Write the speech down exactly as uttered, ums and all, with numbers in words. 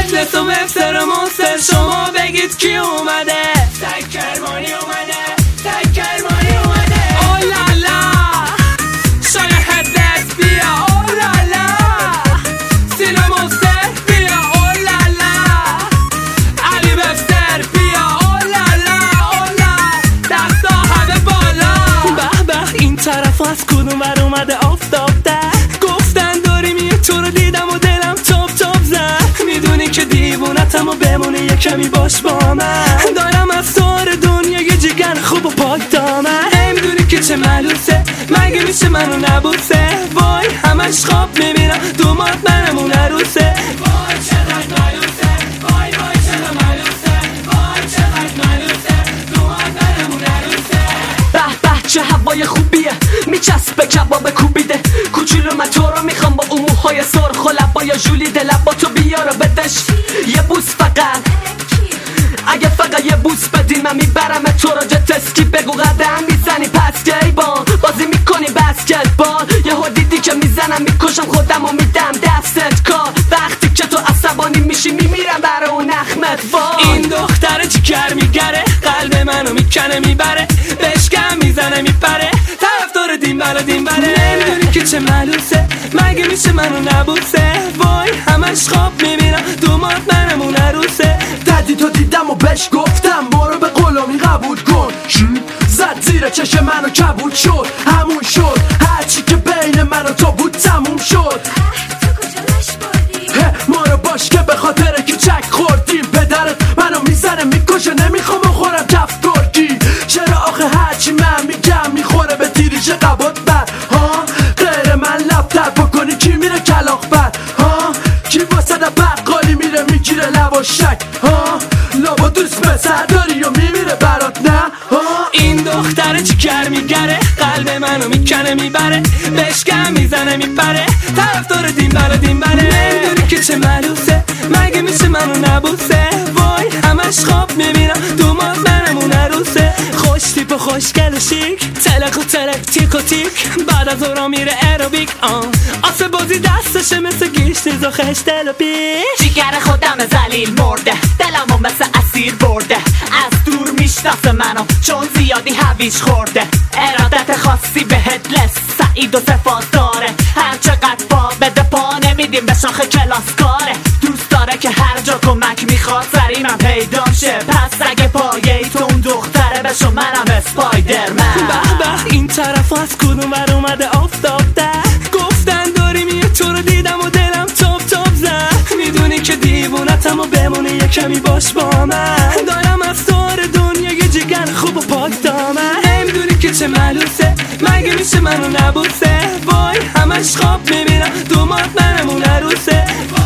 مجلس و مفسر و منصر شما بگید کی اومده؟ تک کرمانی اومده، تک کرمانی اومده. اولالا شایخ دست بیا، اولالا سینا منصر بیا، اولالا علی مفسر بیا، اولالا اولا دستا همه بالا. به به این طرف از کدوم بر اومده آفتاب در گفتن داریم یه تو رو دیدم و دلم تاب تاب زد. میدونی که دیوونتم و بمونه یه کمی باش با من. دارم از سار دنیا یه جگر خوب و پاک دامن. نمیدونی که چه ملوسه مگه میشه منو نبوسه. وای همش خواب میبینم دومات منم اون عروسه. وای چقدر ملوسه، وای وای چقدر ملوسه، وای چقدر ملوسه دومات منم اون عروسه. به به چه هوای خوبیه میچسبه کباب کوبیده. کوچولو من تو رو میخوام با اون موهای سرخ و لبای ژولیده. لبا تو بیارو بدش یه بوس فقط. اگه فقط یه بوس بدی من میبرم تو رو جت اسکی. بگو قدم میزنی پس گیبان بازی میکنی بسکتبال. یهو دیدی که میزنم میکشم خودم و میدم دستت کار. وقتی که تو عصبانی میشی میمیرم برای اون اخمت. وای این دختر جگر میگره قلب منو میکنه میبره. بشکم میزنه میپره طرفدار دین بلا دین بره. نمیدونی که چه ملوسه مگه میشه منو نبوسه. وای همش خواب میبینم دومات منم اون عروسه. ددی تو دیدم و بهش گفتم برو به غلامی قبول کن. زد زیر چشم منو کبود شد همون شد. هرچی که بین من و تو بود تموم شد. ما رو باش که به خاطر کچک خوردیم. پدرت منو میزنه میکشه نمیخوام خورم کف گرگی. چرا آخه هرچی من میگم میخوره به تیریش قبات بر ها. غیر من لفتر بکنی کی میره کلاخ بر ها. کی واسه بقالی میره میگیره لواشک ها. لابا دوست پسر داری و میمیره برات نه ها. این دختر جگر میگره قلب منو میکنه میبره. بشکم میزنه میپره طرفدار دین بلا دین بره. نمیدونی که چه ملوسه مگه میشه منو نبوسه. وای همش خواب میبینم دومات منم اون عروسه. خوش تیپ و خوشگل و شیک تلق و تلق تیک و تیک. بعد از اورا میره ایروبیک آن آسه بازی دستشه مثل گیشتیز و خشتل و پیش. جگر خودم زلیل مرده دلمو مثل اسیر برده. از دور میشناسه منو چون زیادی هویج خورده. ارادت خاصی بهت لس سعید و صفات داره. هر چقدر پا بده پا نمیدیم به شاخ کلاس کاره. دوست داره که هر جا کمک میخواد سری من پیدا شه. پس اگه پایه تو اون دختره بشو منم اسپایدرمن. به به این طرف از کدوم بر اومده آفتاب در گفتن داریم یه تو رو دیدم و دلم تاب تاب زد. میدونی که دیوونتم و بمونه یه کمی باش با من. دارم از سار دنیا یه جگر خوب و پاک دامن. نمیدونی که چه ملوسه مگه میشه منو نبوسه. وای همش خواب میبینم دومات منم اون عروسه.